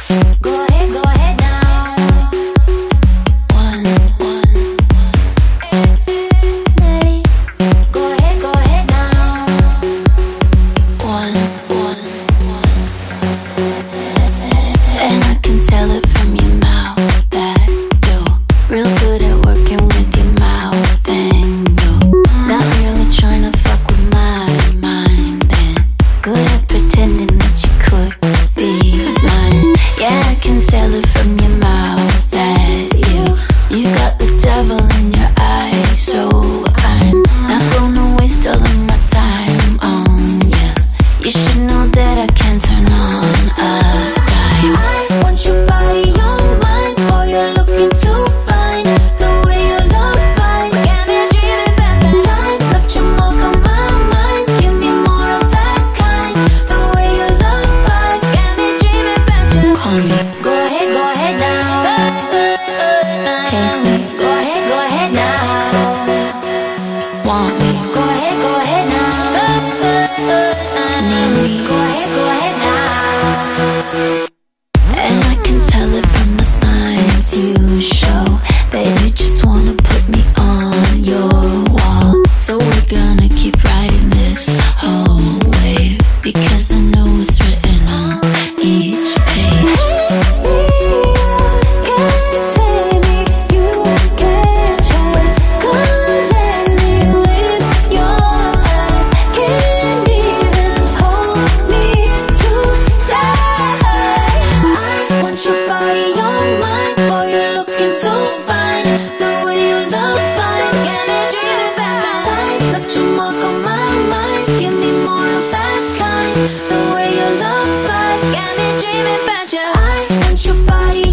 Go ahead now. Nelly, go ahead now. And I can tell it from your mouth that you're real good at working with your mouth, and you're not really trying to fuck with my mind, and good at pretending that you could be mine. Yeah, I can tell it from your mouth that you got the devil in your eyes, so I'm not gonna waste all of my time on you. You should know that I can turn on a dime. I want your body on mine, boy, you're looking too fine. The way your love bites got me dreaming about that time. Left your mark on my mind, give me more of that kind. The way your love bites got me dreaming about you. Call me, go ahead now. Taste me, go ahead now. Want me, go ahead now. Need me, go ahead now. And I can tell it from the signs you show that you just wanna put me on your wall. So we're gonna keep riding this whole wave, because I know it's written on each page. Your body on mine, boy, you're looking too fine. The way your love bites got me dreaming about that time. Left your mark on my mind, give me more of that kind. The way your love bites got me dreaming about you. I want your body